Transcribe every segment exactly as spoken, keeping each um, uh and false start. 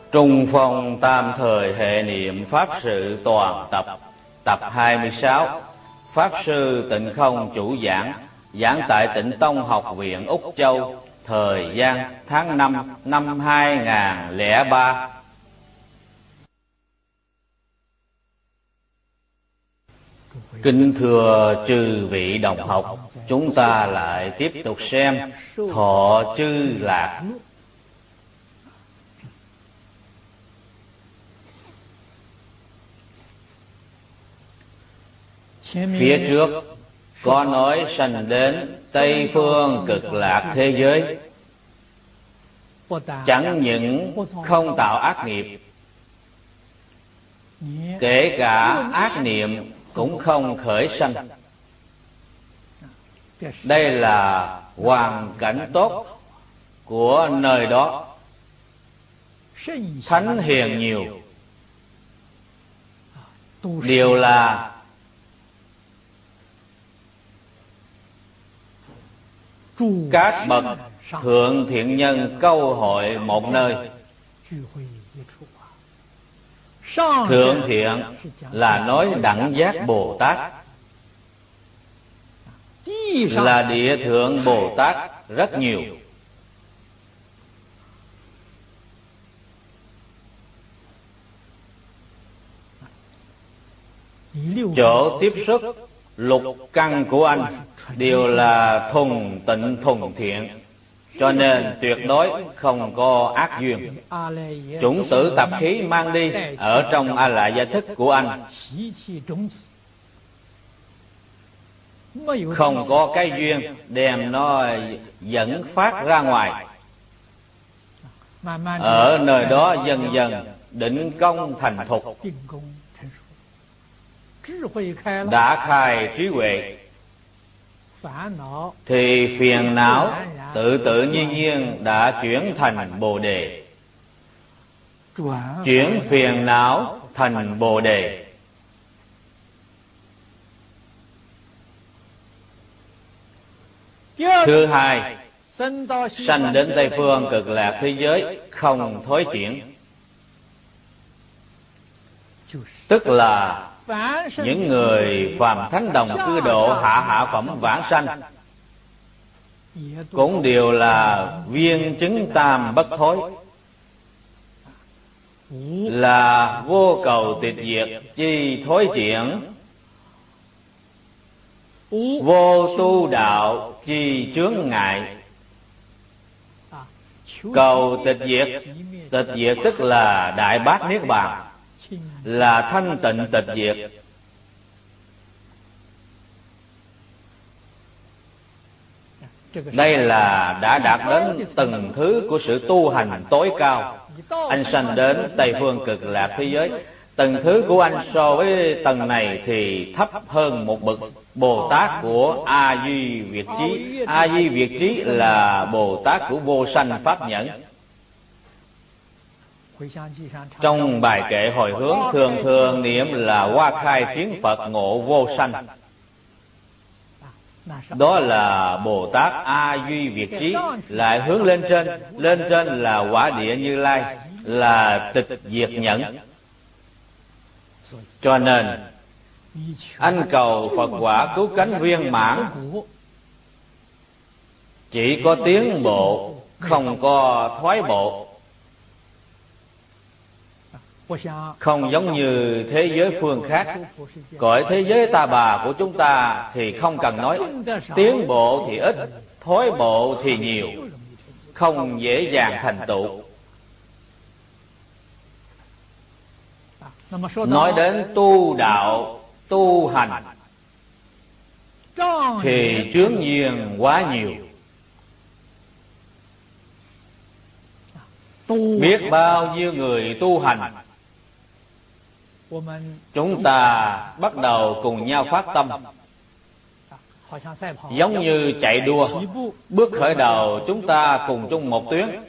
Trung phong tam thời hệ niệm Pháp sự toàn tập, tập hai mươi sáu. Pháp sư Tịnh Không chủ giảng, giảng tại Tịnh Tông Học viện Úc Châu, thời gian tháng năm năm hai nghìn không trăm lẻ ba. Kính thưa chư vị đồng học, chúng ta lại tiếp tục xem Thọ Chư Lạc. Phía trước có nói sanh đến Tây Phương Cực Lạc thế giới, chẳng những không tạo ác nghiệp, kể cả ác niệm cũng không khởi sanh. Đây là hoàn cảnh tốt của nơi đó, thánh hiền nhiều, đều là các bậc thượng thiện nhân câu hội một nơi. Thượng thiện là nói đẳng giác Bồ Tát, là địa thượng Bồ Tát rất nhiều. Chỗ tiếp xúc lục căn của anh đều là thuần tịnh thuần thiện, cho nên tuyệt đối không có ác duyên. Chủng tử tập khí mang đi ở trong a lại gia thức của anh, không có cái duyên đem nó dẫn phát ra ngoài. Ở nơi đó dần dần định công thành thục, đã khai trí huệ, thì phiền não tự tự nhiên nhiên đã chuyển thành Bồ Đề. Chuyển phiền não thành Bồ Đề. Thứ hai, sanh đến Tây Phương Cực Lạc thế giới không thối chuyển, tức là những người phàm thánh đồng cư độ hạ hạ phẩm vãng sanh cũng đều là viên chứng tam bất thối, là vô cầu tịch diệt chi thối chuyển, vô tu đạo chi chướng ngại. Cầu tịch diệt, tịch diệt tức là đại bát niết bàn, là thanh tịnh tịch diệt. Đây là đã đạt đến từng thứ của sự tu hành tối cao. Anh sanh đến Tây Phương Cực Lạc thế giới, từng thứ của anh so với tầng này thì thấp hơn một bậc Bồ Tát của A Di Việt Trí. A Di Việt Trí là Bồ Tát của vô sanh pháp nhẫn. Trong bài kệ hồi hướng thường thường niệm là Hoa Khai Chiến Phật Ngộ Vô Sanh. Đó là Bồ Tát A Duy Việt Trí. Lại hướng lên trên, lên trên là Quả Địa Như Lai, là tịch diệt nhẫn. Cho nên anh cầu Phật quả cứu cánh viên mãn, chỉ có tiến bộ, không có thoái bộ. Không giống như thế giới phương khác. Cõi thế giới ta bà của chúng ta thì không cần nói, tiến bộ thì ít, thoái bộ thì nhiều, không dễ dàng thành tựu. Nói đến tu đạo, tu hành thì chướng duyên quá nhiều. Biết bao nhiêu người tu hành, chúng ta bắt đầu cùng nhau phát tâm, giống như chạy đua. Bước khởi đầu chúng ta cùng chung một tuyến.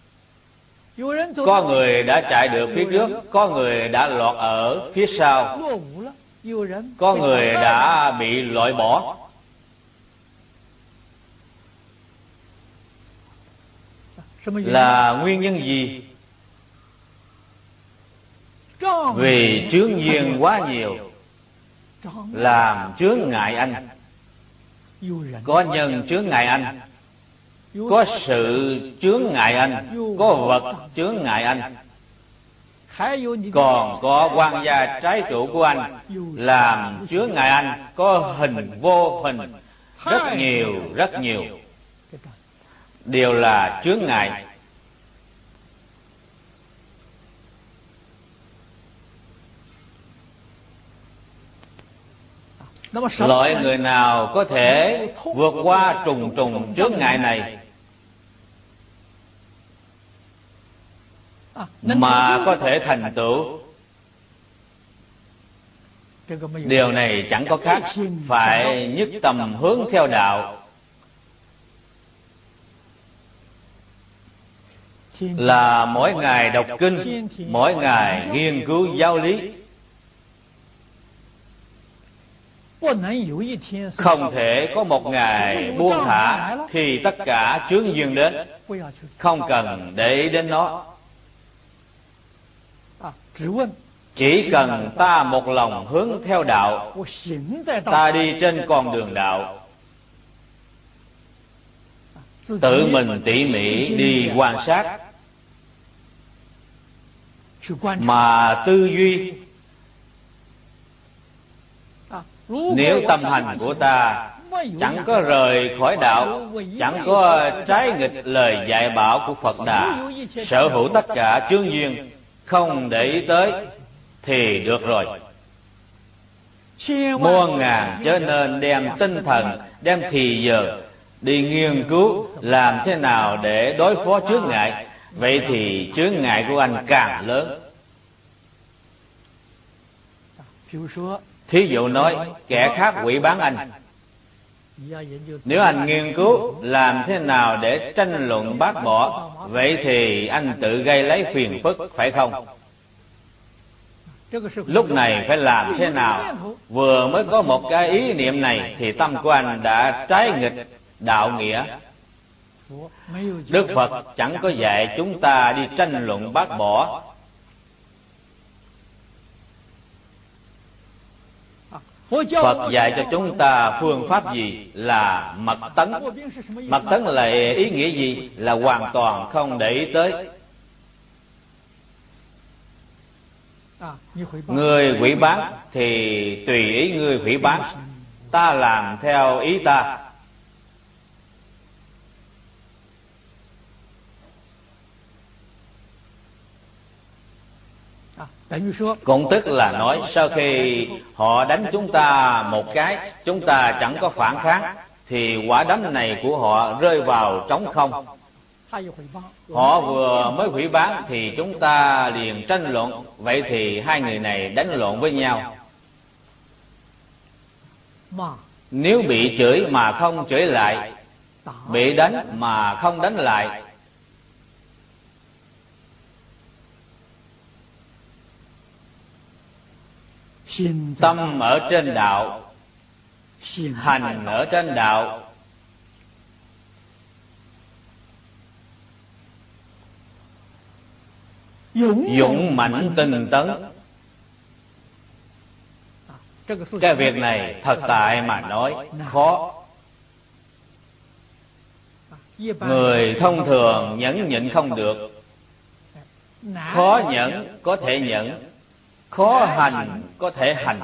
Có người đã chạy được phía trước, có người đã lọt ở phía sau, có người đã bị loại bỏ. Là nguyên nhân gì? vì chướng duyên quá nhiều, làm chướng ngại anh. Có nhân chướng ngại anh, có sự chướng ngại anh, có vật chướng ngại anh, còn có quan gia trái chủ của anh làm chướng ngại anh, có hình vô hình, rất nhiều rất nhiều, đều là chướng ngại. Loại người nào có thể vượt qua trùng trùng chướng ngại này mà có thể thành tựu, điều này chẳng có khác phải nhất tâm hướng theo đạo, là mỗi ngày đọc kinh, mỗi ngày nghiên cứu giáo lý. Không thể có một ngày buông thả khi tất cả chướng duyên đến, không cần để ý đến nó. Chỉ cần ta một lòng hướng theo đạo, ta đi trên con đường đạo, tự mình tỉ mỉ đi quan sát mà tư duy. Nếu tâm hành của ta chẳng có rời khỏi đạo, chẳng có trái nghịch lời dạy bảo của Phật Đà, sở hữu tất cả chướng duyên, không để ý tới thì được rồi. Muôn ngàn chớ nên đem tinh thần, đem thì giờ đi nghiên cứu làm thế nào để đối phó chướng ngại, vậy thì chướng ngại của anh càng lớn. Thí dụ nói kẻ khác quỷ bán anh, nếu anh nghiên cứu làm thế nào để tranh luận bác bỏ, vậy thì anh tự gây lấy phiền phức, phải không? Lúc này phải làm thế nào? Vừa mới có một cái ý niệm này thì tâm của anh đã trái nghịch đạo nghĩa. Đức Phật chẳng có dạy chúng ta đi tranh luận bác bỏ. Phật dạy cho chúng ta phương pháp gì? Là mật tấn. Mật tấn là ý nghĩa gì? Là hoàn toàn không để ý tới. Người hủy bán thì tùy ý người hủy bán, ta làm theo ý ta. Cũng tức là nói sau khi họ đánh chúng ta một cái, chúng ta chẳng có phản kháng, thì quả đấm này của họ rơi vào trống không. Họ vừa mới hủy bán thì chúng ta liền tranh luận, vậy thì hai người này đánh lộn với nhau. Nếu bị chửi mà không chửi lại, bị đánh mà không đánh lại, tâm ở trên đạo, hành ở trên đạo, dũng mãnh tinh tấn. Cái việc này thật tại mà nói khó. Người thông thường nhẫn nhịn không được, khó nhẫn có thể nhẫn, khó hành có thể hành.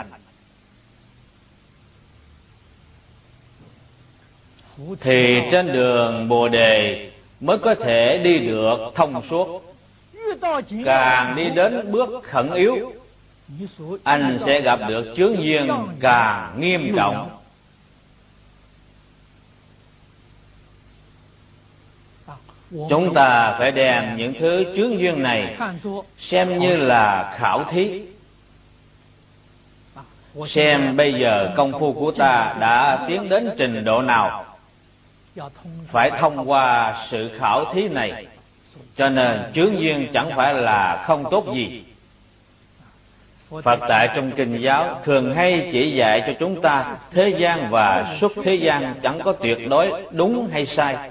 Thì trên đường Bồ Đề mới có thể đi được thông suốt. Càng đi đến bước khẩn yếu, anh sẽ gặp được chướng duyên càng nghiêm trọng. Chúng ta phải đem những thứ chướng duyên này xem như là khảo thí, xem bây giờ công phu của ta đã tiến đến trình độ nào. Phải thông qua sự khảo thí này, cho nên chướng duyên chẳng phải là không tốt gì. Phật tại trong kinh giáo thường hay chỉ dạy cho chúng ta thế gian và xuất thế gian chẳng có tuyệt đối đúng hay sai.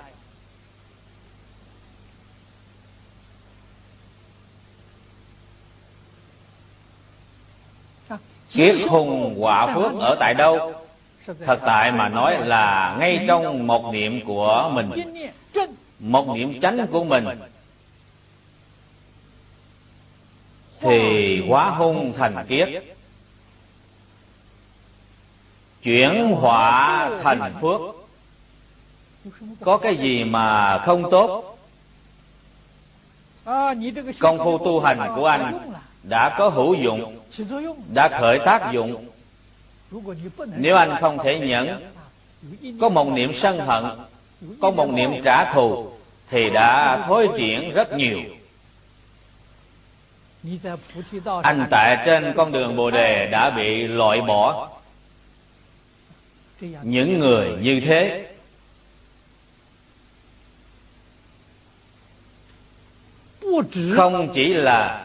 Kiết hùng quả phước ở tại đâu? Thật tại mà nói là ngay trong một niệm của mình, một niệm chánh của mình, thì hóa hung thành kiết, chuyển họa thành phước. Có cái gì mà không tốt? Công phu tu hành của anh đã có hữu dụng, đã khởi tác dụng. Nếu anh không thể nhẫn, có một niệm sân hận, có một niệm trả thù, thì đã thối triển rất nhiều. Anh tại trên con đường Bồ Đề đã bị loại bỏ. Những người như thế không chỉ là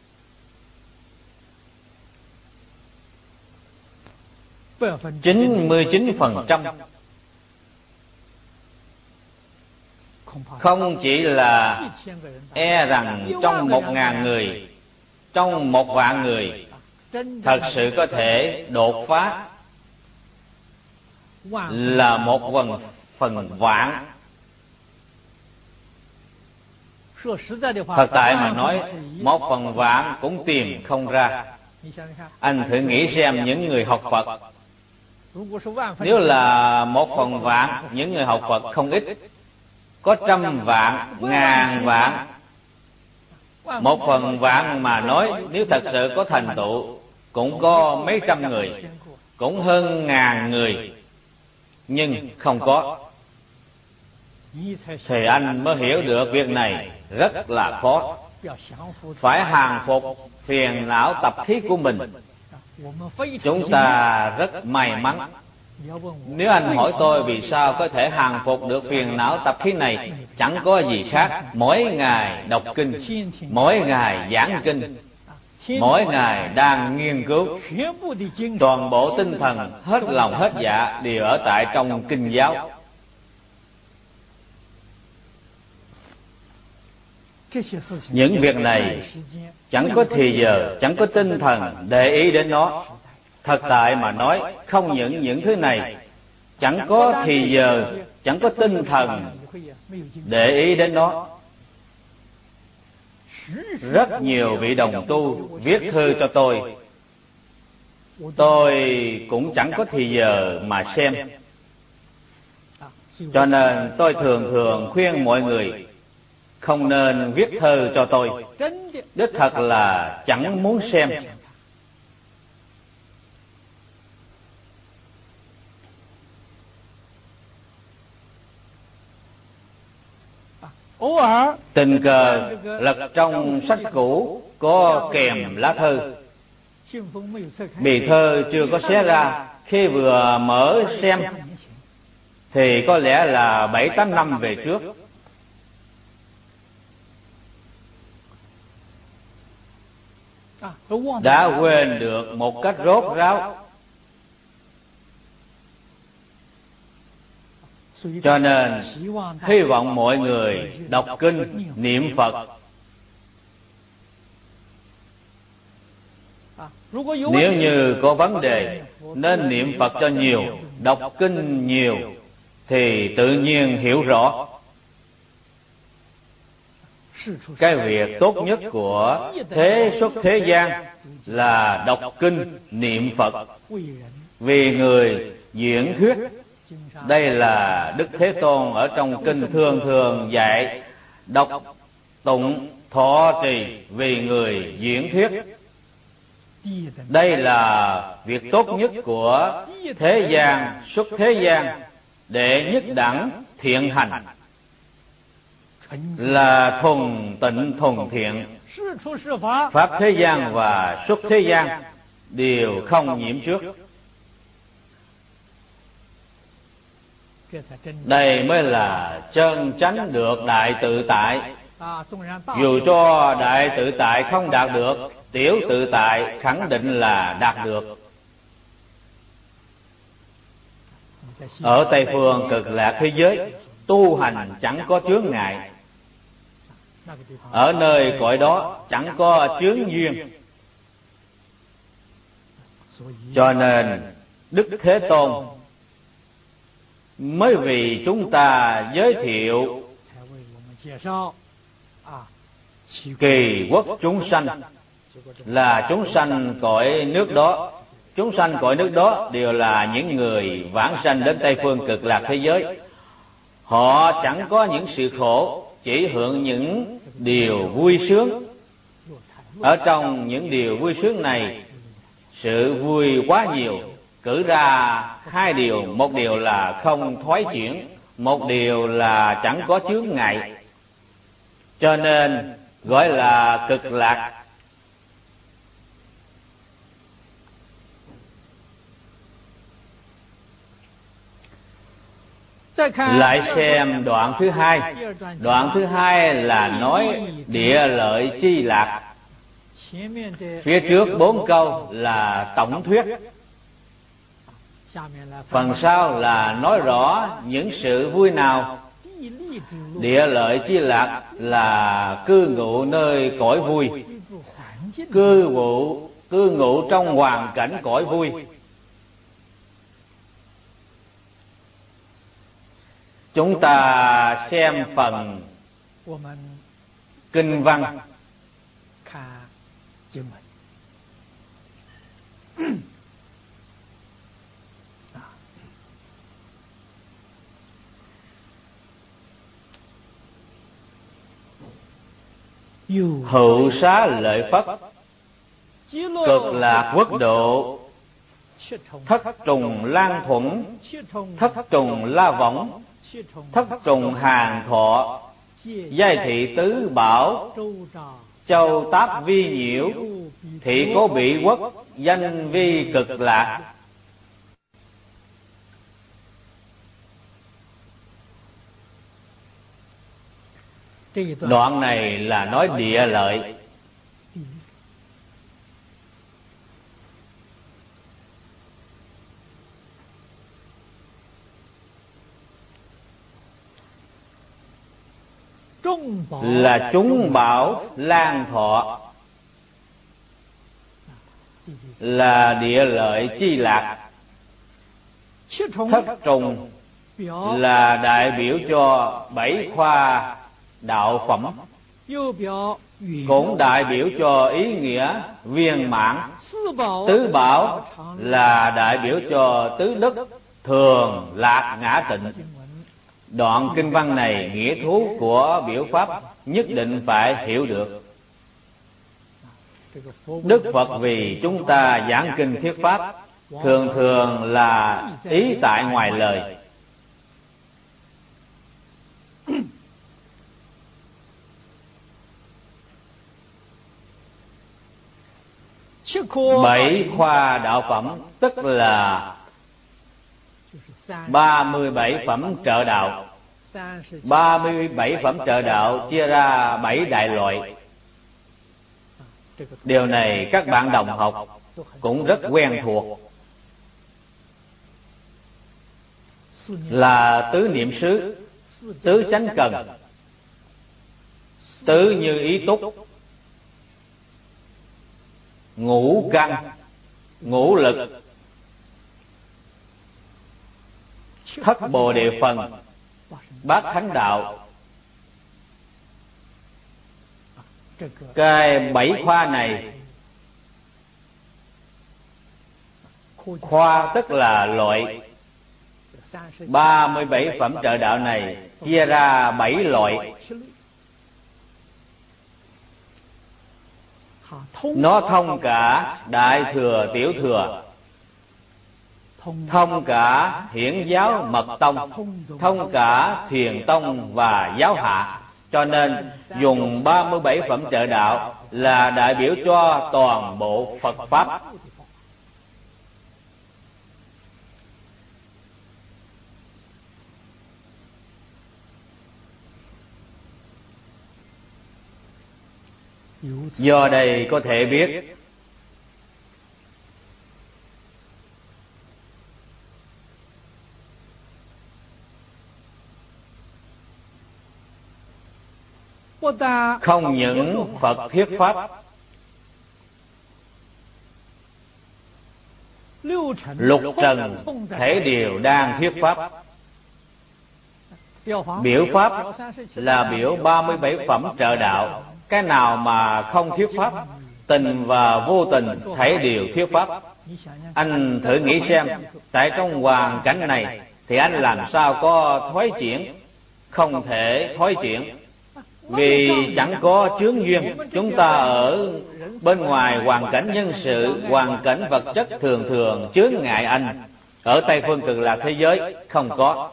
chín mươi chín phần trăm, không chỉ là e rằng trong một ngàn người, trong một vạn người thật sự có thể đột phá, là một phần phần vạn. Thật tại mà nói, một phần vạn cũng tìm không ra. Anh thử nghĩ xem, những người học Phật, nếu là một phần vạn, những người học Phật không ít, có trăm vạn, ngàn vạn. Một phần vạn mà nói, nếu thật sự có thành tựu, cũng có mấy trăm người, cũng hơn ngàn người, nhưng không có. Thì anh mới hiểu được việc này rất là khó. Phải hàng phục phiền não tập khí của mình. Chúng ta rất may mắn. Nếu anh hỏi tôi vì sao có thể hàng phục được phiền não tập khí này, chẳng có gì khác. Mỗi ngày đọc kinh, mỗi ngày giảng kinh, mỗi ngày đang nghiên cứu, toàn bộ tinh thần hết lòng hết dạ đều ở tại trong kinh giáo. Những việc này chẳng có thì giờ, chẳng có tinh thần để ý đến nó. Thật tại mà nói, không những những thứ này, chẳng có thì giờ, chẳng có tinh thần để ý đến nó. Rất nhiều vị đồng tu viết thư cho tôi, tôi cũng chẳng có thì giờ mà xem. Cho nên tôi thường thường khuyên mọi người không nên viết thư cho tôi. Đích thật là chẳng muốn xem. Tình cờ lật trong sách cũ có kèm lá thư. Bì thư chưa có xé ra, khi vừa mở xem thì có lẽ là bảy tám năm về trước. Đã quên được một cách rốt ráo. Cho nên hy vọng mọi người đọc kinh, niệm Phật. Nếu như có vấn đề, nên niệm Phật cho nhiều, đọc kinh nhiều, thì tự nhiên hiểu rõ. Cái việc tốt nhất của thế xuất thế gian là đọc kinh, niệm Phật, vì người diễn thuyết. Đây là Đức Thế Tôn ở trong kinh thường thường dạy đọc tụng thọ trì vì người diễn thuyết. Đây là việc tốt nhất của thế gian, xuất thế gian, để nhất đẳng thiện hành, là thuần tịnh thuần thiện. Pháp thế gian và xuất thế gian đều không nhiễm trước. Đây mới là chân chánh được đại tự tại. Dù cho đại tự tại không đạt được, tiểu tự tại khẳng định là đạt được. Ở Tây Phương Cực Lạc thế giới, tu hành chẳng có chướng ngại. Ở nơi cõi đó chẳng có chướng duyên. Cho nên Đức Thế Tôn mới vì chúng ta giới thiệu kỳ quốc chúng sanh, là chúng sanh cõi nước đó. Chúng sanh cõi nước đó đều là những người vãng sanh đến Tây Phương Cực Lạc thế giới. Họ chẳng có những sự khổ, chỉ hưởng những điều vui sướng. Ở trong những điều vui sướng này, sự vui quá nhiều, cử ra hai điều. Một điều là không thoái chuyển, một điều là chẳng có chướng ngại, cho nên gọi là cực lạc. Lại xem đoạn thứ hai. Đoạn thứ hai là nói địa lợi chi lạc. Phía trước bốn câu là tổng thuyết, phần sau là nói rõ những sự vui nào. Địa lợi chi lạc là cư ngụ nơi cõi vui, cư ngụ cư ngụ trong hoàn cảnh cõi vui. Chúng ta xem phần kinh văn. Hữu xá lợi Phất, cực lạc quốc độ, thất trùng lan thuẫn, thất trùng la võng, thất trùng hàng thọ, giai thị tứ bảo, châu táp vi nhiễu, thị cố bị quốc, danh vi cực lạc. Đoạn này là nói địa lợi. Là chúng bảo lan thọ, là địa lợi chi lạc. Thất trùng là đại biểu cho bảy khoa đạo phẩm, cũng đại biểu cho ý nghĩa viên mãn. Tứ bảo là đại biểu cho tứ đức thường lạc ngã tịnh. Đoạn kinh văn này nghĩa thú của biểu pháp nhất định phải hiểu được. Đức Phật vì chúng ta giảng kinh thuyết pháp, thường thường là ý tại ngoài lời. Bảy khoa đạo phẩm tức là ba mươi bảy phẩm trợ đạo. Ba mươi bảy phẩm trợ đạo chia ra bảy đại loại. Điều này các bạn đồng học cũng rất quen thuộc, là tứ niệm xứ, tứ chánh cần, tứ như ý túc, ngũ căn, ngũ lực, thất bồ đề phần, bát thánh đạo. Cái bảy khoa này, khoa tức là loại, ba mươi bảy phẩm trợ đạo này chia ra bảy loại. Nó thông cả đại thừa tiểu thừa, thông cả hiển giáo mật tông, thông cả thiền tông và giáo hạ. Cho nên dùng ba mươi bảy phẩm trợ đạo là đại biểu cho toàn bộ Phật Pháp. Do đây có thể biết không những Phật thuyết pháp lục trần thể đều đang thuyết pháp. Biểu pháp là biểu ba mươi bảy phẩm trợ đạo, cái nào mà không thuyết pháp, tình và vô tình thể đều thuyết pháp. Anh thử nghĩ xem, tại trong hoàn cảnh này thì anh làm sao có thoái chuyển? Không thể thoái chuyển, vì chẳng có chướng duyên. Chúng ta ở bên ngoài hoàn cảnh nhân sự, hoàn cảnh vật chất thường thường chướng ngại anh. Ở Tây phương Cực Lạc thế giới không có.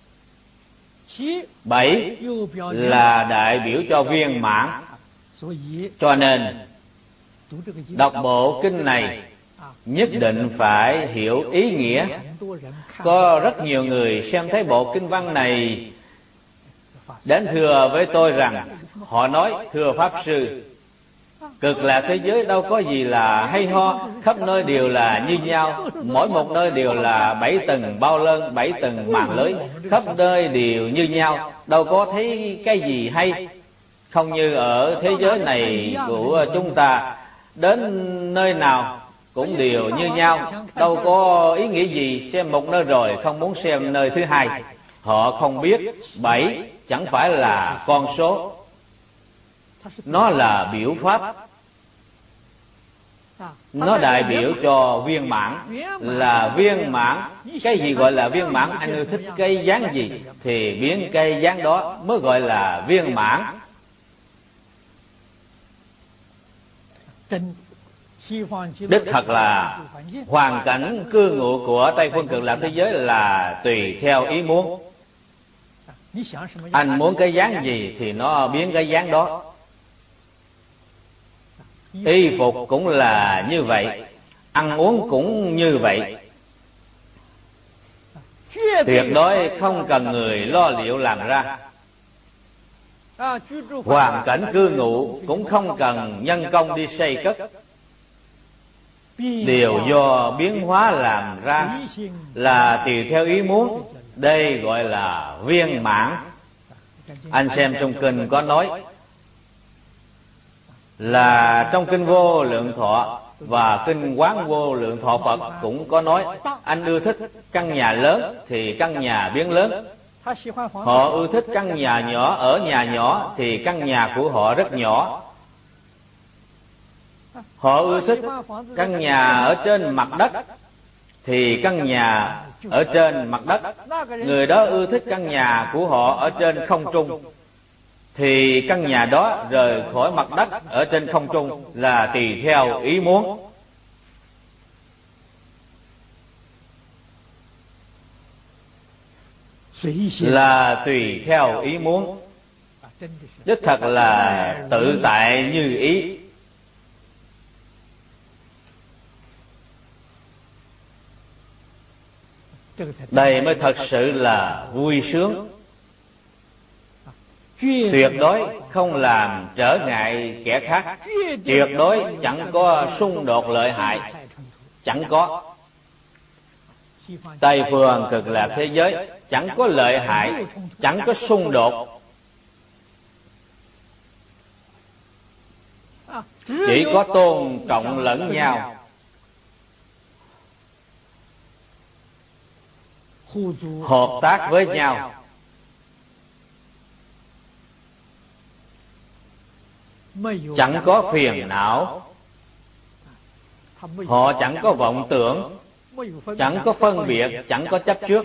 Bảy là đại biểu cho viên mãn. Cho nên đọc bộ kinh này nhất định phải hiểu ý nghĩa. Có rất nhiều người xem thấy bộ kinh văn này đến thưa với tôi rằng, họ nói: thưa Pháp Sư, Cực Lạc thế giới đâu có gì là hay ho, khắp nơi đều là như nhau, mỗi một nơi đều là bảy tầng bao lơn, bảy tầng màn lưới, khắp nơi đều như nhau, đâu có thấy cái gì hay. Không như ở thế giới này của chúng ta, đến nơi nào cũng đều như nhau, đâu có ý nghĩa gì xem một nơi rồi không muốn xem nơi thứ hai. Họ không biết bảy chẳng phải là con số, nó là biểu pháp. Nó đại biểu cho viên mãn, là viên mãn. Cái gì gọi là viên mãn? Anh yêu thích cây dáng gì thì biến cây dáng đó mới gọi là viên mãn. Đích thật là hoàn cảnh cư ngụ của Tây phương Cực Lạc thế giới là tùy theo ý muốn. Anh muốn cái dáng gì thì nó biến cái dáng đó. Y phục cũng là như vậy, ăn uống cũng như vậy. Tuyệt đối không cần người lo liệu làm ra. Hoàn cảnh cư ngụ cũng không cần nhân công đi xây cất, đều do biến hóa làm ra, là tùy theo ý muốn. Đây gọi là viên mãn. Anh xem trong kinh có nói là trong kinh Vô Lượng Thọ và kinh Quán Vô Lượng Thọ Phật cũng có nói, anh ưa thích căn nhà lớn thì căn nhà biến lớn. Họ ưa thích căn nhà nhỏ ở nhà nhỏ thì căn nhà của họ rất nhỏ. Họ ưa thích căn nhà ở trên mặt đất thì căn nhà ở trên mặt đất. Người đó ưa thích căn nhà của họ ở trên không trung thì căn nhà đó rời khỏi mặt đất ở trên không trung, là tùy theo ý muốn. Là tùy theo ý muốn. Đích thật là tự tại như ý. Đây mới thật sự là vui sướng. Tuyệt đối không làm trở ngại kẻ khác, tuyệt đối chẳng có xung đột lợi hại, chẳng có. Tây phương Cực Lạc thế giới chẳng có lợi hại, chẳng có xung đột, chỉ có tôn trọng lẫn nhau, hợp tác với nhau. Chẳng có phiền não, họ chẳng có vọng tưởng, chẳng có phân biệt, chẳng có chấp trước.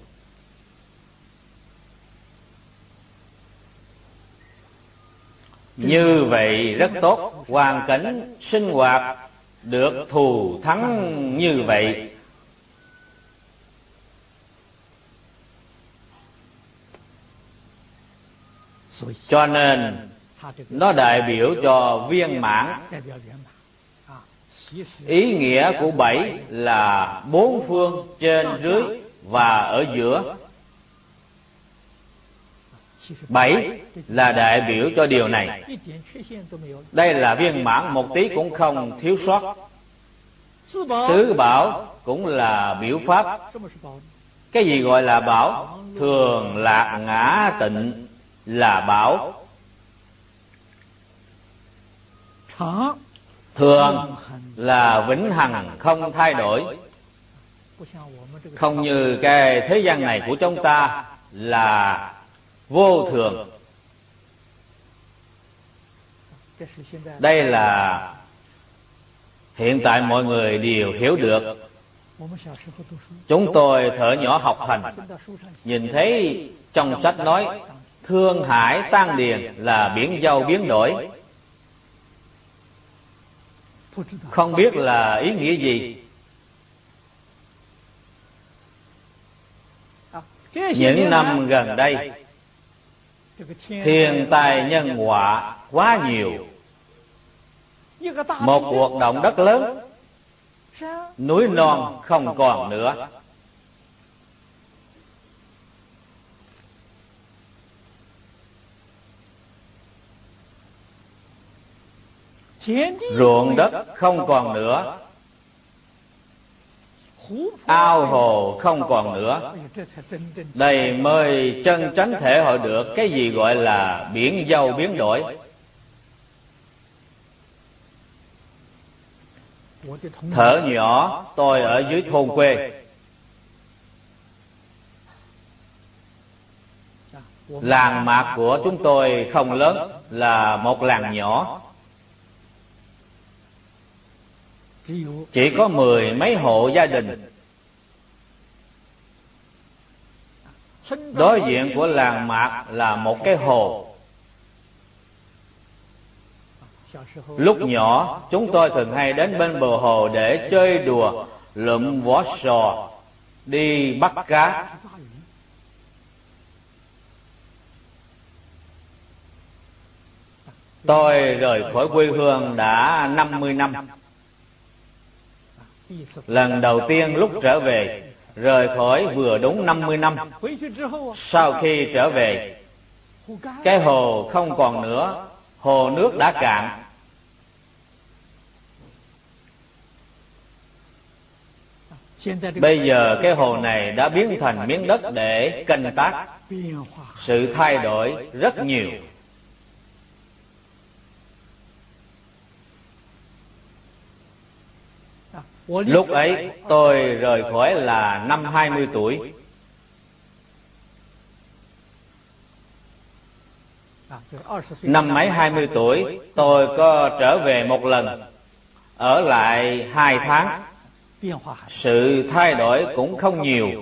Như vậy rất tốt, hoàn cảnh sinh hoạt được thù thắng như vậy. Cho nên nó đại biểu cho viên mãn. Ý nghĩa của bảy là bốn phương, trên dưới và ở giữa. Bảy là đại biểu cho điều này. Đây là viên mãn, một tí cũng không thiếu sót. Tứ bảo cũng là biểu pháp. Cái gì gọi là bảo? Thường lạc ngã tịnh là bảo. Thường là vĩnh hằng không thay đổi, Không như cái thế gian này của chúng ta là vô thường. Đây là hiện tại mọi người đều hiểu được. Chúng tôi thuở nhỏ học hành, nhìn thấy trong sách nói thương hải tan điền là biển dâu biến đổi, không biết là ý nghĩa gì. Những năm gần đây, thiên tai nhân họa quá nhiều. Một cuộc động đất lớn, núi non không còn nữa. Ruộng đất không còn nữa, ao hồ không còn nữa. Đây mới chân chánh thể hội được cái gì gọi là biển dâu biến đổi. Thở nhỏ tôi ở dưới thôn quê, làng mạc của chúng tôi không lớn, là một làng nhỏ, chỉ có mười mấy hộ gia đình. Đối diện của làng mạc là một cái hồ. Lúc nhỏ chúng tôi thường hay đến bên bờ hồ để chơi đùa, lượm vỏ sò, đi bắt cá. Tôi rời khỏi quê hương đã năm mươi năm. Lần đầu tiên lúc trở về, rời khỏi vừa đúng năm mươi năm. Sau khi trở về, cái hồ không còn nữa, hồ nước đã cạn. Bây giờ cái hồ này đã biến thành miếng đất để canh tác. Sự thay đổi rất nhiều. Lúc ấy tôi rời khỏi là năm hai mươi tuổi. Năm mấy hai mươi tuổi tôi có trở về một lần, ở lại hai tháng. Sự thay đổi cũng không nhiều.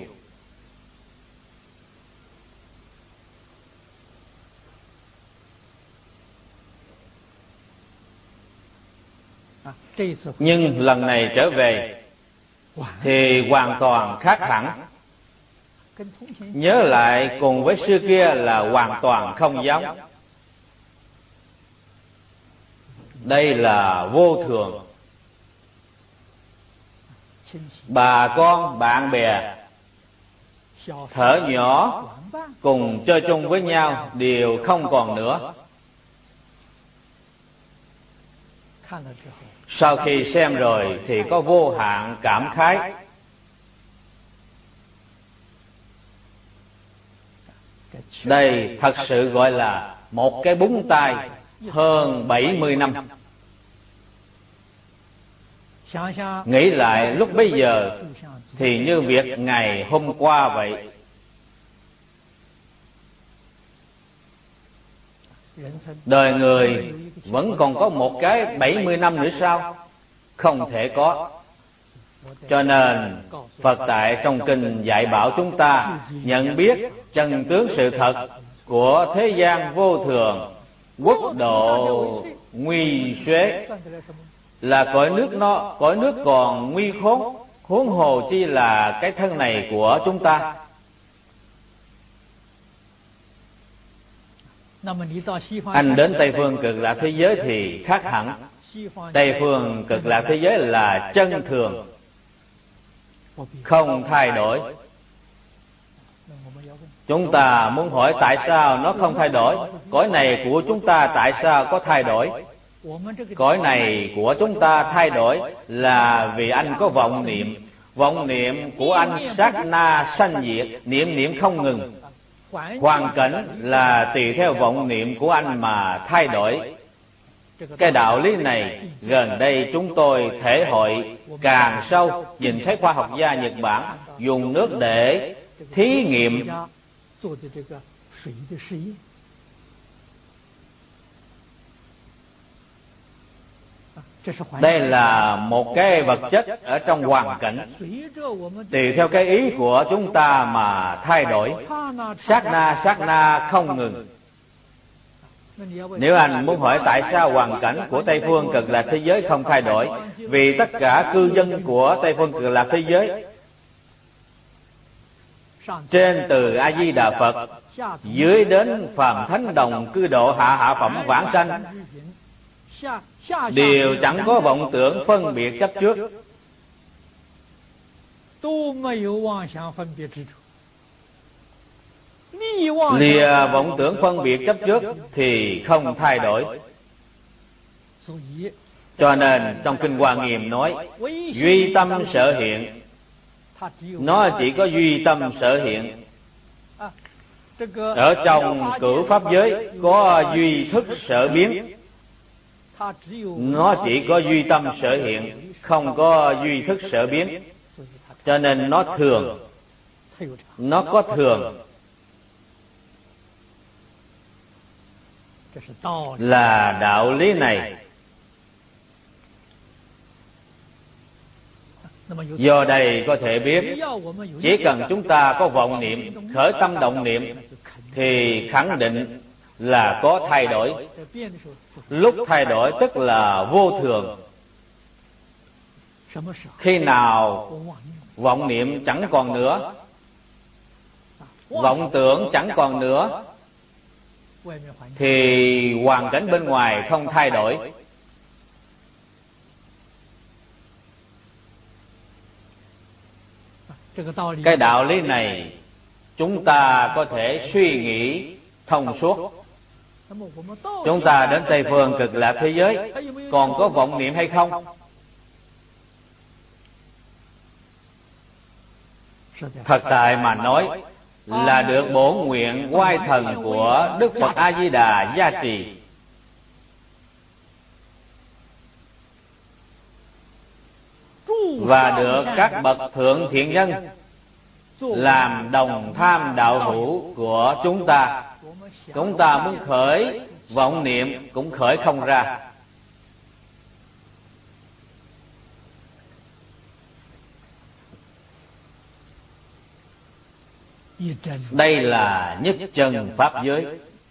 Nhưng lần này trở về thì hoàn toàn khác hẳn. Nhớ lại cùng với xưa kia là hoàn toàn không giống. Đây là vô thường. Bà con, bạn bè, thở nhỏ cùng chơi chung với nhau đều không còn nữa. Sau khi xem rồi thì có vô hạn cảm khái. Đây thật sự gọi là một cái búng tay hơn bảy mươi năm. Nghĩ lại lúc bấy giờ thì như việc ngày hôm qua vậy. Đời người vẫn còn có một cái bảy mươi năm nữa sao? Không thể có. Cho nên Phật tại trong kinh dạy bảo chúng ta nhận biết chân tướng sự thật của thế gian vô thường, quốc độ nguy suế, là cõi nước nó cõi nước còn nguy khốn, huống hồ chi là cái thân này của chúng ta. Anh đến Tây phương Cực Lạc thế giới thì khác hẳn. Tây phương Cực Lạc thế giới là chân thường, không thay đổi. Chúng ta muốn hỏi tại sao nó không thay đổi? Cõi này của chúng ta tại sao có thay đổi? Cõi này của chúng ta thay đổi là vì anh có vọng niệm. Vọng niệm của anh sát na sanh diệt, niệm niệm không ngừng. Hoàn cảnh là tùy theo vọng niệm của anh mà thay đổi. Cái đạo lý này gần đây chúng tôi thể hội càng sâu, nhìn thấy khoa học gia Nhật Bản dùng nước để thí nghiệm. Đây là một cái vật chất ở trong hoàn cảnh, tùy theo cái ý của chúng ta mà thay đổi, sát na sát na không ngừng. Nếu anh muốn hỏi tại sao hoàn cảnh của Tây Phương Cực Lạc thế giới không thay đổi, vì tất cả cư dân của Tây Phương Cực Lạc thế giới, trên từ A Di Đà Phật, dưới đến phàm thánh đồng cư độ hạ hạ phẩm vãng sanh, đều chẳng có vọng tưởng phân biệt chấp trước, lìa vọng tưởng phân biệt chấp trước thì không thay đổi. Cho nên trong Kinh Hoa Nghiêm nói duy tâm sở hiện, nó chỉ có duy tâm sở hiện. Ở trong cửu pháp giới có duy thức sở biến, nó chỉ có duy tâm sở hiện, không có duy thức sở biến. Cho nên nó thường, nó có thường, là đạo lý này. Do đây có thể biết, chỉ cần chúng ta có vọng niệm, khởi tâm động niệm, thì khẳng định là có thay đổi. Lúc thay đổi tức là vô thường. Khi nào vọng niệm chẳng còn nữa, vọng tưởng chẳng còn nữa, thì hoàn cảnh bên ngoài không thay đổi. Cái đạo lý này chúng ta có thể suy nghĩ thông suốt. Chúng ta đến Tây Phương Cực Lạc thế giới còn có vọng niệm hay không? Thật tại mà nói là được bổn nguyện oai thần của Đức Phật A Di Đà gia trì. Và được các bậc thượng thiện nhân làm đồng tham đạo hữu của chúng ta. Chúng ta muốn khởi vọng niệm cũng khởi không ra. Đây là nhất chân pháp giới.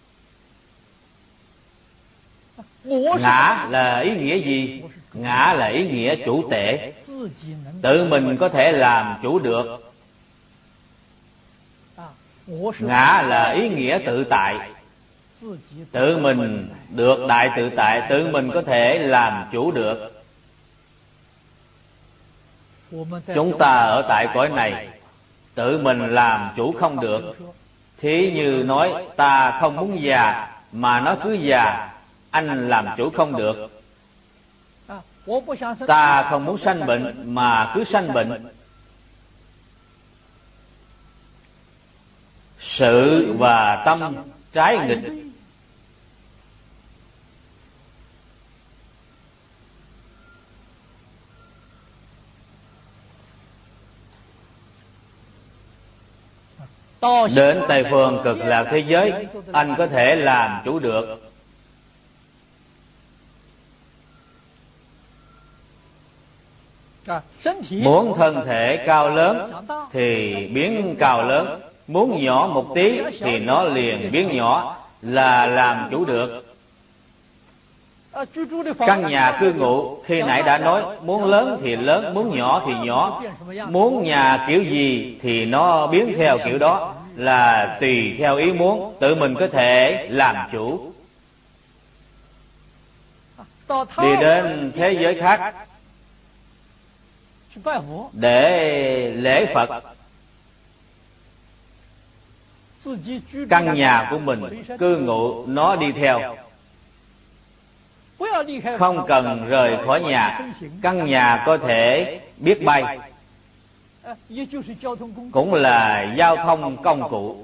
Ngã là ý nghĩa gì? Ngã là ý nghĩa chủ tể, tự mình có thể làm chủ được. Ngã là ý nghĩa tự tại, tự mình được đại tự tại, tự mình có thể làm chủ được. Chúng ta ở tại cõi này tự mình làm chủ không được. Thí như nói ta không muốn già mà nó cứ già, anh làm chủ không được. Ta không muốn sanh bệnh mà cứ sanh bệnh. Sự và tâm trái nghịch. Đến Tây Phương Cực Lạc thế giới, anh có thể làm chủ được. Muốn thân thể cao lớn thì biến cao lớn, muốn nhỏ một tí thì nó liền biến nhỏ, là làm chủ được. Căn nhà cư ngụ khi nãy đã nói, muốn lớn thì lớn, muốn nhỏ thì nhỏ, muốn nhà kiểu gì thì nó biến theo kiểu đó, là tùy theo ý muốn, tự mình có thể làm chủ. Đi đến thế giới khác để lễ Phật, căn nhà của mình cư ngụ nó đi theo, không cần rời khỏi nhà. Căn nhà có thể biết bay, cũng là giao thông công cụ.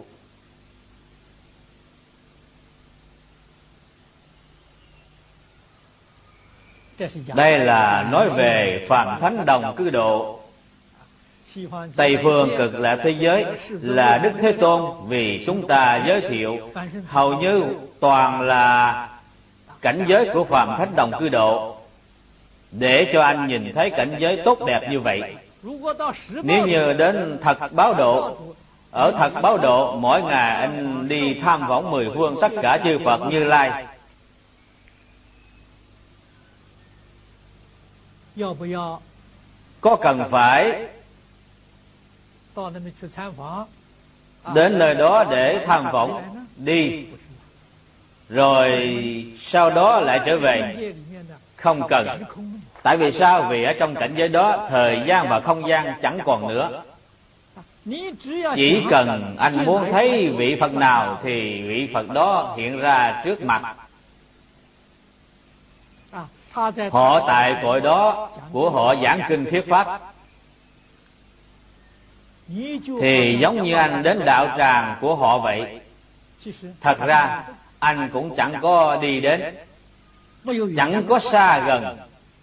Đây là nói về Phạm Thánh Đồng Cư Độ. Tây phương Cực Lạc thế giới là Đức Thế Tôn vì chúng ta giới thiệu, hầu như toàn là cảnh giới của Phạm Thánh Đồng Cư Độ, để cho anh nhìn thấy cảnh giới tốt đẹp như vậy. Nếu như đến Thật Báo Độ, ở Thật Báo Độ mỗi ngày anh đi tham võng mười phương tất cả chư Phật Như Lai, có cần phải đến nơi đó để tham võng đi rồi sau đó lại trở về? Không cần. Tại vì sao? Vì ở trong cảnh giới đó thời gian và không gian chẳng còn nữa. Chỉ cần anh muốn thấy vị Phật nào thì vị Phật đó hiện ra trước mặt. Họ tại cội đó của họ giảng kinh thuyết pháp, thì giống như anh đến đạo tràng của họ vậy. Thật ra anh cũng chẳng có đi đến, chẳng có xa gần,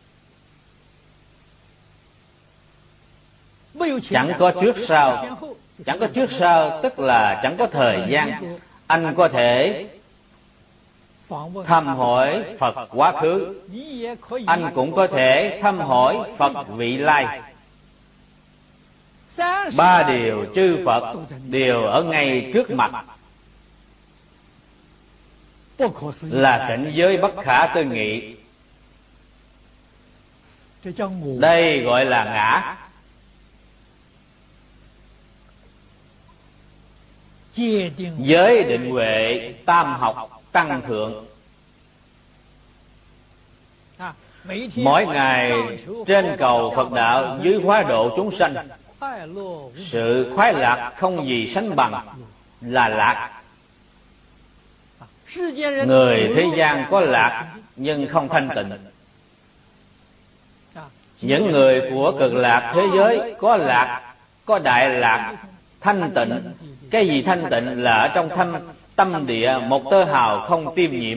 chẳng có trước sau. Chẳng có trước sau tức là chẳng có thời gian. Anh có thể thăm hỏi Phật quá khứ, anh cũng có thể thăm hỏi Phật vị lai. Ba điều chư Phật đều ở ngay trước mặt, là cảnh giới bất khả tư nghị. Đây gọi là ngã. Giới định huệ tam học tăng thượng. Mỗi ngày trên cầu Phật đạo, dưới hóa độ chúng sanh, sự khoái lạc không gì sánh bằng, là lạc. Người thế gian có lạc nhưng không thanh tịnh. Những người của Cực Lạc thế giới có lạc, có đại lạc, thanh tịnh. Cái gì thanh tịnh? Là ở trong thâm tâm địa một tơ hào không tiêm nhiễm,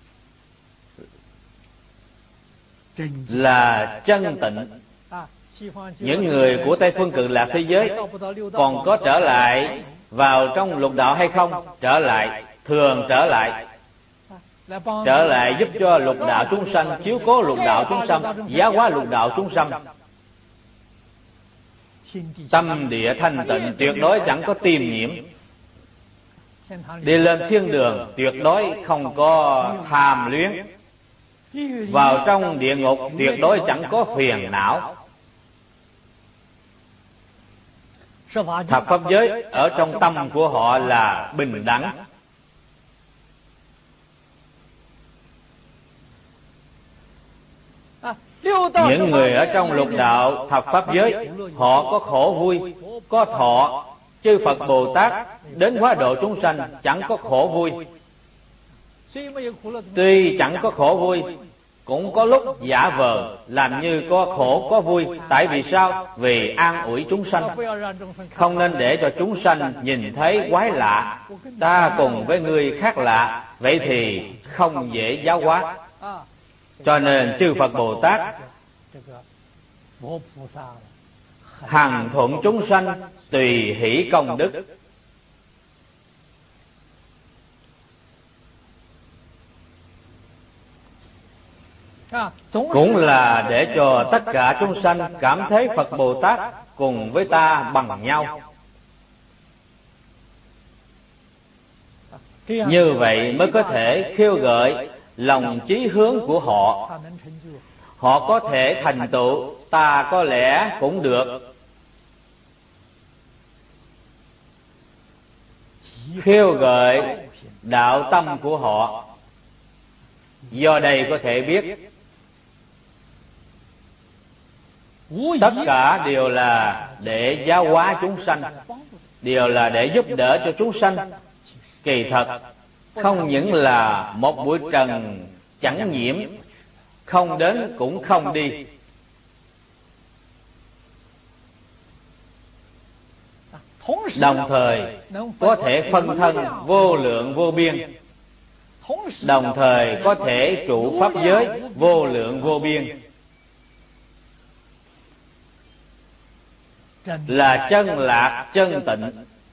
là chân tịnh. Những người của Tây phương Cực Lạc thế giới còn có trở lại vào trong lục đạo hay không? Trở lại, thường trở lại. Trở lại giúp cho lục đạo chúng sanh, chiếu cố lục đạo chúng sanh, giáo hóa lục đạo chúng sanh. Tâm địa thanh tịnh, tuyệt đối chẳng có tiêm nhiễm. Đi lên thiên đường tuyệt đối không có tham luyến. Vào trong địa ngục tuyệt đối chẳng có phiền não. Thập pháp giới ở trong tâm của họ là bình đẳng. Những người ở trong lục đạo thập pháp giới, họ có khổ vui, có thọ. Chư Phật Bồ Tát đến hóa độ chúng sanh chẳng có khổ vui. Tuy chẳng có khổ vui, cũng có lúc giả vờ làm như có khổ có vui. Tại vì sao? Vì an ủi chúng sanh. Không nên để cho chúng sanh nhìn thấy quái lạ, ta cùng với người khác lạ, vậy thì không dễ giáo hóa. Cho nên chư Phật Bồ Tát hằng thuận chúng sanh, tùy hỷ công đức. Cũng là để cho tất cả chúng sanh cảm thấy Phật Bồ Tát cùng với ta bằng nhau. Như vậy mới có thể khiêu gợi lòng chí hướng của họ. Họ có thể thành tựu, ta có lẽ cũng được. Khiêu gợi đạo tâm của họ. Do đây có thể biết tất cả đều là để giáo hóa chúng sanh, đều là để giúp đỡ cho chúng sanh. Kỳ thật không những là một bụi trần chẳng nhiễm, không đến cũng không đi. Đồng thời có thể phân thân vô lượng vô biên, đồng thời có thể trụ pháp giới vô lượng vô biên, là chân lạc chân tịnh.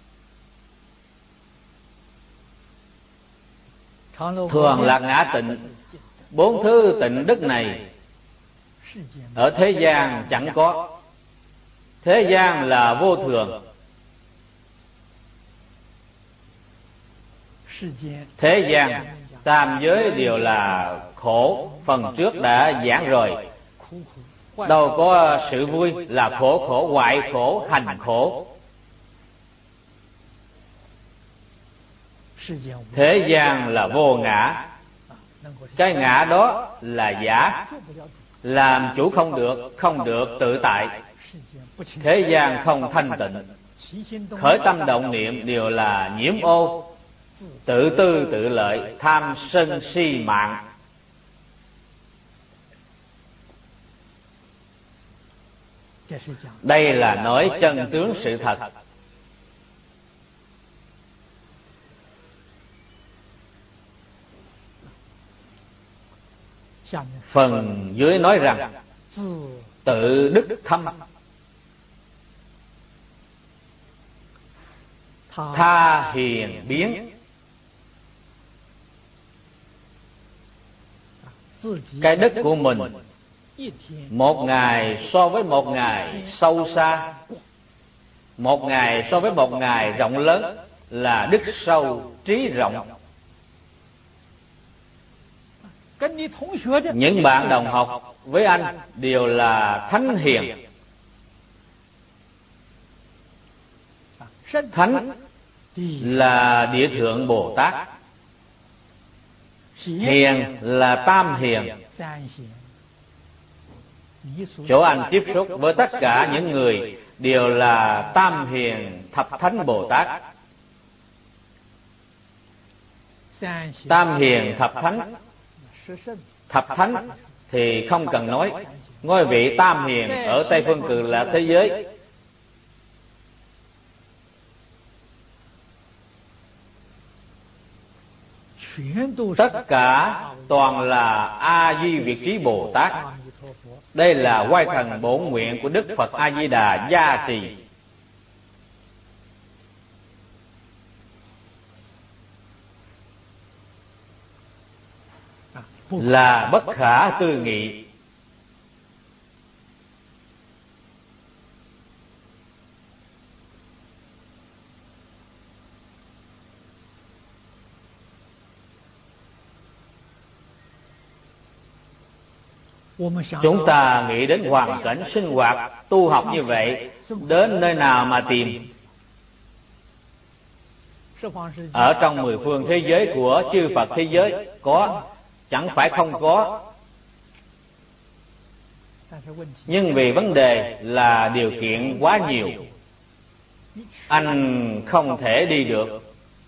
Thường lạc ngã tịnh. Bốn thứ tịnh đức này ở thế gian chẳng có. Thế gian là vô thường. Thế gian tam giới đều là khổ, phần trước đã giảng rồi. Đâu có sự vui, là khổ khổ, hoại khổ, hành khổ. Thế gian là vô ngã. Cái ngã đó là giả, làm chủ không được, không được tự tại. Thế gian không thanh tịnh, khởi tâm động niệm đều là nhiễm ô, tự tư tự lợi, tham sân si mạng. Đây là nói chân tướng sự thật. Phần dưới nói rằng tự đức thâm, tha hiền biến. Cái đức của mình một ngày so với một ngày sâu xa, một ngày so với một ngày rộng lớn, là đức sâu trí rộng. Những bạn đồng học với anh đều là thánh hiền. Thánh là Địa Thượng Bồ Tát, hiền là Tam Hiền. Chỗ anh tiếp xúc với tất cả những người đều là Tam Hiền Thập Thánh Bồ Tát. Tam Hiền Thập Thánh, Thập Thánh thì không cần nói. Ngôi vị Tam Hiền ở Tây Phương Cực Lạc thế giới tất cả toàn là A Di Việt Trí Bồ Tát. Đây là oai thần bổn nguyện của Đức Phật A Di Đà gia trì. Là bất khả tư nghị. Chúng ta nghĩ đến hoàn cảnh sinh hoạt tu học như vậy, đến nơi nào mà tìm? Ở trong mười phương thế giới của chư Phật thế giới có, chẳng phải không có. Nhưng vì vấn đề là điều kiện quá nhiều, anh không thể đi được.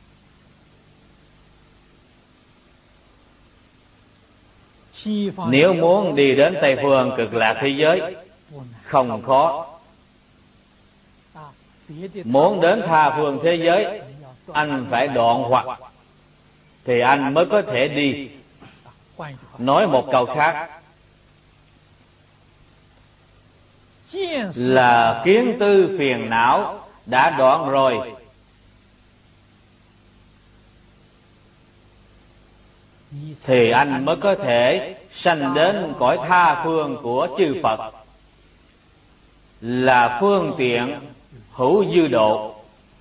Nếu muốn đi đến Tây Phương Cực Lạc thế giới không khó. Muốn đến tha phương thế giới, anh phải đoạn hoặc thì anh mới có thể đi. Nói một câu khác là kiến tư phiền não đã đoạn rồi, thì anh mới có thể sanh đến cõi tha phương của chư Phật, là phương tiện hữu dư độ.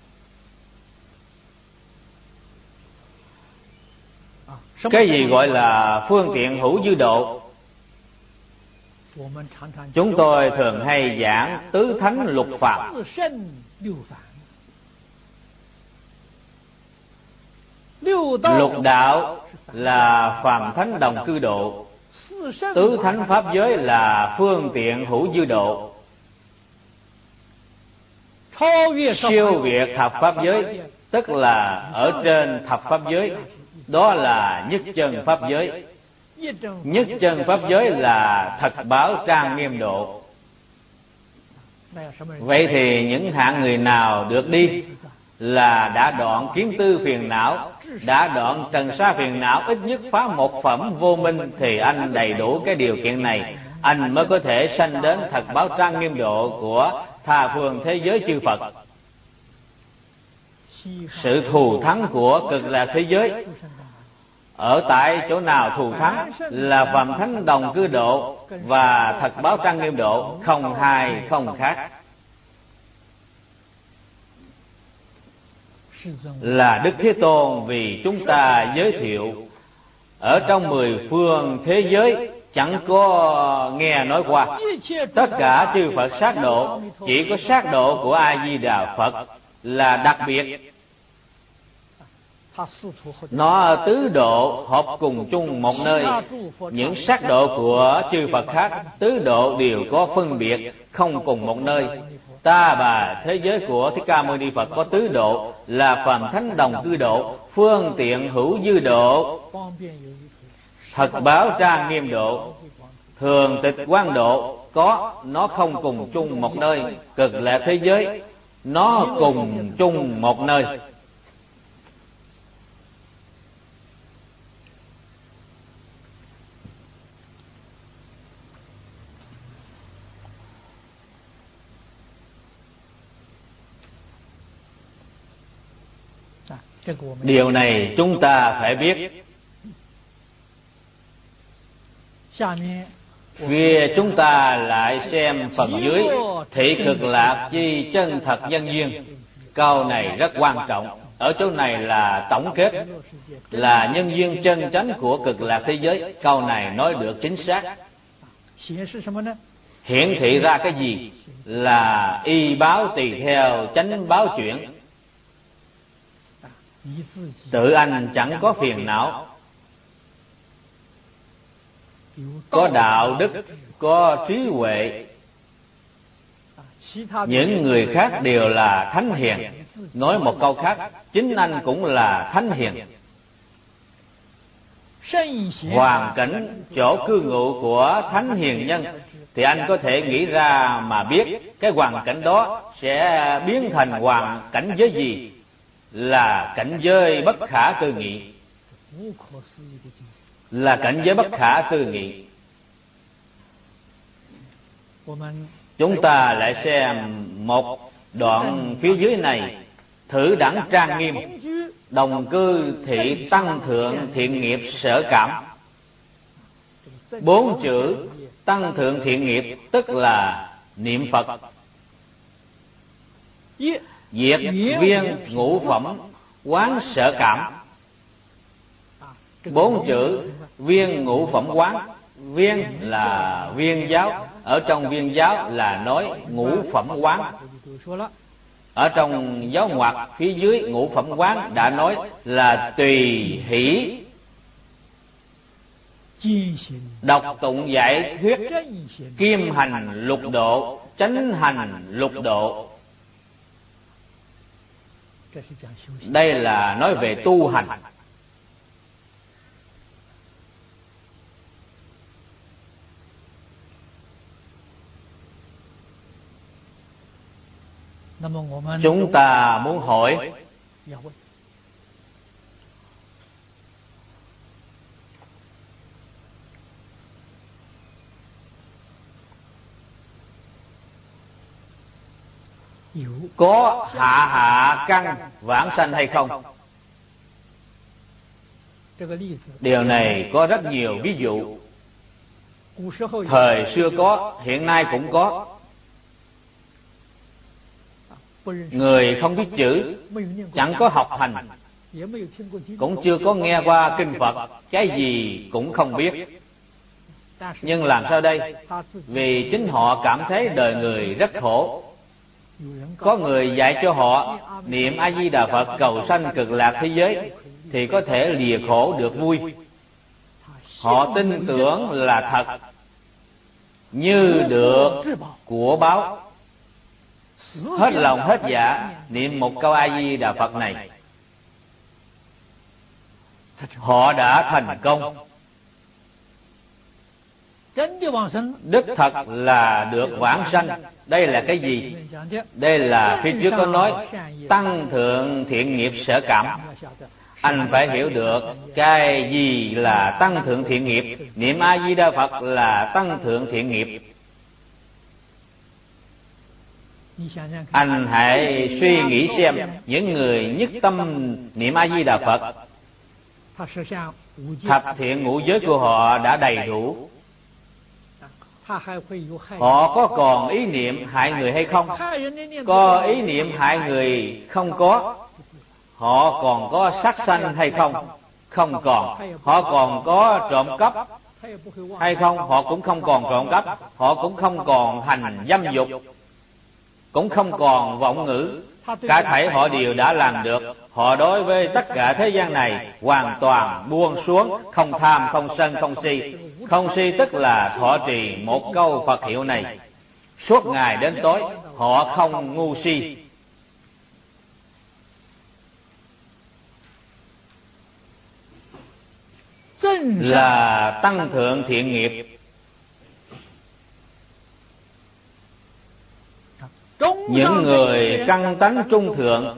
Cái gì gọi là phương tiện hữu dư độ? Chúng tôi thường hay giảng tứ thánh lục phạm. Lục đạo là phàm thánh đồng cư độ, tứ thánh pháp giới là phương tiện hữu dư độ. Siêu việt thập pháp giới, tức là ở trên thập pháp giới, đó là nhất chân pháp giới. Nhất chân pháp giới là thật báo trang nghiêm độ. Vậy thì những hạng người nào được đi là đã đoạn kiến tư phiền não, đã đoạn trần sa phiền não, ít nhất phá một phẩm vô minh, thì anh đầy đủ cái điều kiện này, anh mới có thể sanh đến thật báo trang nghiêm độ của tha phương thế giới chư Phật. Sự thù thắng của cực lạc thế giới ở tại chỗ nào? Thù thắng là Phạm Thánh Đồng Cư Độ và thật báo trang nghiêm độ, không hai không khác. Là Đức Thế Tôn vì chúng ta giới thiệu ở trong mười phương thế giới chẳng có nghe nói qua. Tất cả chư Phật sát độ, chỉ có sát độ của A Di Đà Phật là đặc biệt. Nó tứ độ hợp cùng chung một nơi. Những sát độ của chư Phật khác, tứ độ đều có phân biệt, không cùng một nơi. Ta bà thế giới của Thích Ca Mâu Ni Phật có tứ độ là Phạm Thánh Đồng Cư Độ, Phương Tiện Hữu Dư Độ, Thật Báo Trang Nghiêm Độ, Thường Tịch Quang Độ. Có, nó không cùng chung một nơi. Cực lạc thế giới nó cùng chung một nơi. Điều này chúng ta phải biết. Phía chúng ta lại xem phần dưới: thị cực lạc chi chân thật nhân duyên. Câu này rất quan trọng. Ở chỗ này là tổng kết, là nhân duyên chân chánh của cực lạc thế giới. Câu này nói được chính xác. Hiển thị ra cái gì? Là y báo tùy theo chánh báo chuyển. Tự anh chẳng có phiền não, có đạo đức, có trí huệ. Những người khác đều là thánh hiền. Nói một câu khác, chính anh cũng là thánh hiền. Hoàn cảnh chỗ cư ngụ của thánh hiền nhân thì anh có thể nghĩ ra mà biết cái hoàn cảnh đó sẽ biến thành hoàn cảnh giới gì. Là cảnh giới bất khả tư nghị. Là cảnh giới bất khả tư nghị. Chúng ta lại xem một đoạn phía dưới này: thử đẳng trang nghiêm, đồng cư thị tăng thượng thiện nghiệp sở cảm. Bốn chữ tăng thượng thiện nghiệp tức là niệm Phật, diệt viên ngũ phẩm quán sở cảm. Bốn chữ viên ngũ phẩm quán, viên là viên giáo, ở trong viên giáo là nói ngũ phẩm quán. Ở trong giáo ngoặc phía dưới ngũ phẩm quán đã nói là tùy hỷ đọc tụng giải thuyết, kim hành lục độ, chánh hành lục độ. Đây là nói về tu hành. Chúng ta muốn hỏi, có hạ hạ căn vãng sanh hay không? Điều này có rất nhiều ví dụ. Thời xưa có, hiện nay cũng có. Người không biết chữ, chẳng có học hành, cũng chưa có nghe qua kinh Phật, cái gì cũng không biết. Nhưng làm sao đây? Vì chính họ cảm thấy đời người rất khổ. Có người dạy cho họ niệm A Di Đà Phật cầu sanh cực lạc thế giới thì có thể lìa khổ được vui. Họ tin tưởng là thật, như được của báo. Hết lòng hết dạ niệm một câu A Di Đà Phật này, họ đã thành công. Đức thật là được vãng sanh. Đây là cái gì? Đây là phía trước có nói tăng thượng thiện nghiệp sở cảm. Anh phải hiểu được cái gì là tăng thượng thiện nghiệp. Niệm A Di Đà Phật là tăng thượng thiện nghiệp. Anh hãy suy nghĩ xem, những người nhất tâm niệm A Di Đà Phật, thập thiện ngũ giới của họ đã đầy đủ. Họ có còn ý niệm hại người hay không? Có ý niệm hại người không có. Họ còn có sát sanh hay không? Không còn. Họ còn có trộm cắp hay không? Họ cũng không còn trộm cắp. Họ cũng không còn hành dâm dục, cũng không còn vọng ngữ. Cả thảy họ đều đã làm được. Họ đối với tất cả thế gian này hoàn toàn buông xuống, không tham, không sân, không si. Không si tức là thọ trì một câu Phật hiệu này suốt ngày đến tối. Họ không ngu si. Là tăng thượng thiện nghiệp. Những người căn tánh trung thượng,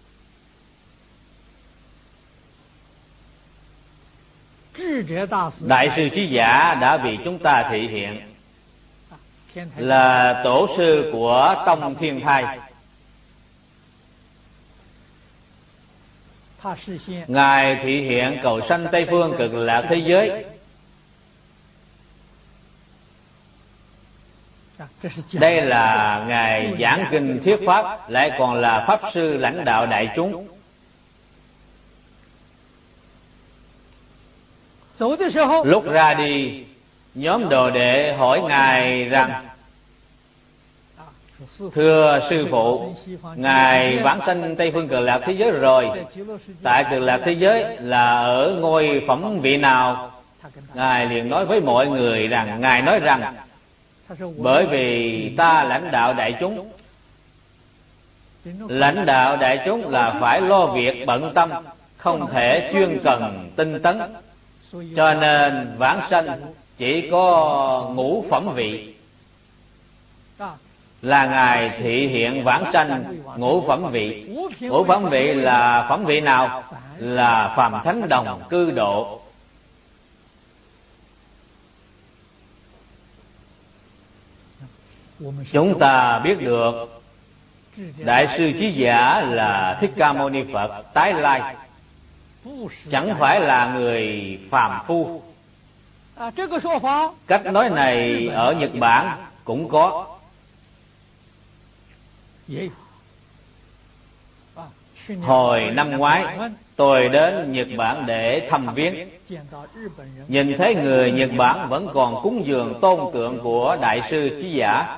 Đại sư Trí Giả đã bị chúng ta thị hiện, là tổ sư của tông Thiên Thai. Ngài thị hiện cầu sanh Tây Phương Cực Lạc thế giới. Đây là Ngài giảng kinh thuyết pháp, lại còn là pháp sư lãnh đạo đại chúng. Lúc ra đi, nhóm đồ đệ hỏi Ngài rằng: thưa sư phụ, Ngài vãng sanh Tây Phương Cực Lạc thế giới rồi, tại Cực Lạc thế giới là ở ngôi phẩm vị nào? Ngài liền nói với mọi người rằng, Ngài nói rằng bởi vì ta lãnh đạo đại chúng. Lãnh đạo đại chúng là phải lo việc bận tâm, không thể chuyên cần tinh tấn, cho nên vãng sanh chỉ có ngũ phẩm vị. Là Ngài thị hiện vãng sanh ngũ phẩm vị. Ngũ phẩm vị là phẩm vị nào? Là phàm thánh đồng cư độ. Chúng ta biết được Đại sư Trí Giả là Thích Ca Mâu Ni Phật tái lai, chẳng phải là người phàm phu. Cách nói này ở Nhật Bản cũng có. Hồi năm ngoái tôi đến Nhật Bản để thăm viếng, nhìn thấy người Nhật Bản vẫn còn cúng dường tôn tượng của Đại sư Trí Giả.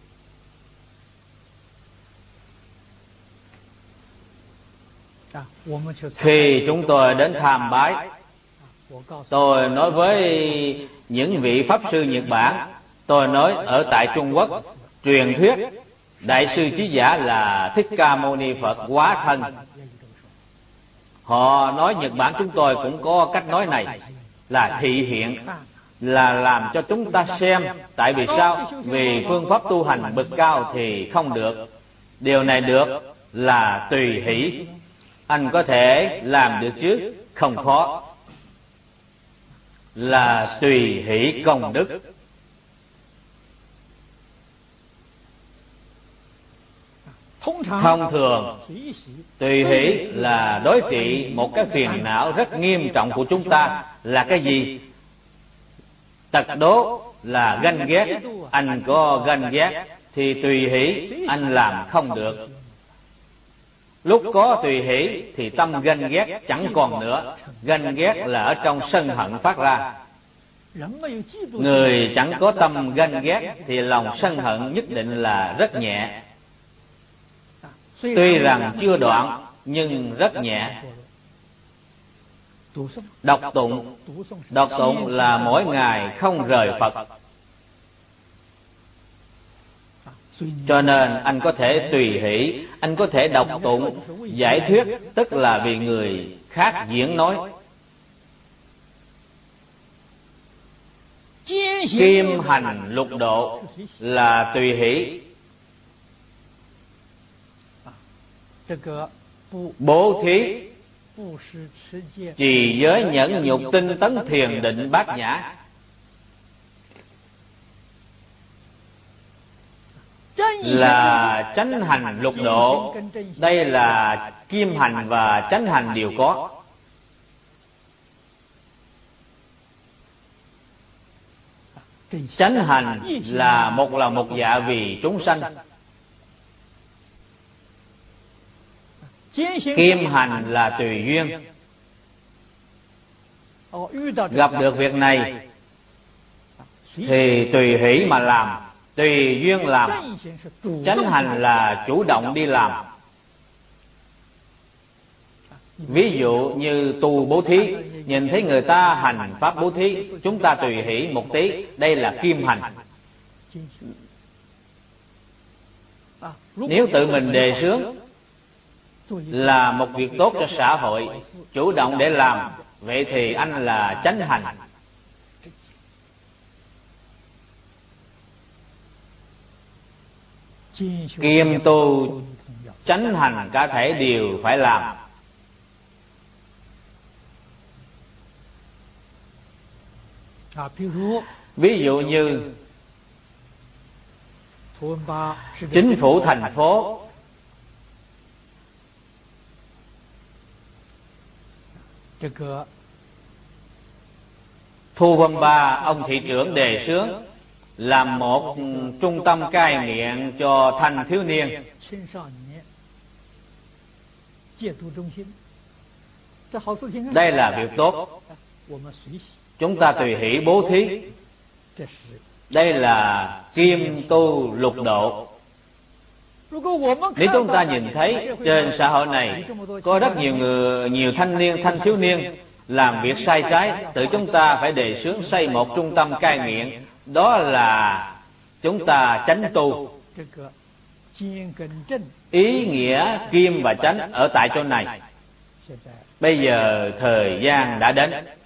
Khi chúng tôi đến tham bái, tôi nói với những vị pháp sư Nhật Bản, tôi nói ở tại Trung Quốc truyền thuyết Đại sư Trí Giả là Thích Ca Mâu Ni Phật hóa thân. Họ nói Nhật Bản chúng tôi cũng có cách nói này, là thị hiện, là làm cho chúng ta xem. Tại vì sao? Vì phương pháp tu hành bậc cao thì không được. Điều này được là tùy hỷ. Anh có thể làm được chứ, không khó. Là tùy hỷ công đức. Thông thường tùy hỷ là đối trị một cái phiền não rất nghiêm trọng của chúng ta. Là cái gì? Tật đố là ganh ghét. Anh có ganh ghét thì tùy hỷ anh làm không được. Lúc có tùy hỷ thì tâm ganh ghét chẳng còn nữa. Ganh ghét là ở trong sân hận phát ra. Người chẳng có tâm ganh ghét thì lòng sân hận nhất định là rất nhẹ. Tuy rằng chưa đoạn nhưng rất nhẹ. Đọc tụng, đọc tụng là mỗi ngày không rời Phật. Cho nên anh có thể tùy hỷ, anh có thể đọc tụng, giải thuyết, tức là vì người khác diễn nói. Kim hành lục độ là tùy hỷ. Bố thí, trì giới nhẫn nhục tinh tấn thiền định bát nhã. Là chánh hành lục độ. Đây là kim hành và chánh hành đều có. Chánh hành là một lòng một dạ vì chúng sanh. Kim hành là tùy duyên. Gặp được việc này thì tùy hỷ mà làm, tùy duyên làm. Chánh hành là chủ động đi làm. Ví dụ như tu bố thí, nhìn thấy người ta hành pháp bố thí, chúng ta tùy hỷ một tí, đây là kim hành. Nếu tự mình đề xướng là một việc tốt cho xã hội, chủ động để làm, vậy thì anh là chánh hành. Kiêm tu chánh hành cả thể đều phải làm. Ví dụ như chính phủ thành phố Thu Vân Ba, ông thị trưởng đề xướng làm một trung tâm cai nghiện cho thanh thiếu niên. Đây là việc tốt, chúng ta tùy hỷ bố thí. Đây là kim tu lục độ. Nếu chúng ta nhìn thấy trên xã hội này có rất nhiều người, nhiều thanh niên, thanh thiếu niên làm việc sai trái, tự chúng ta phải đề xướng xây một trung tâm cai nghiện. Đó là chúng ta chánh tu. Ý nghĩa kim và chánh ở tại chỗ này. Bây giờ thời gian đã đến.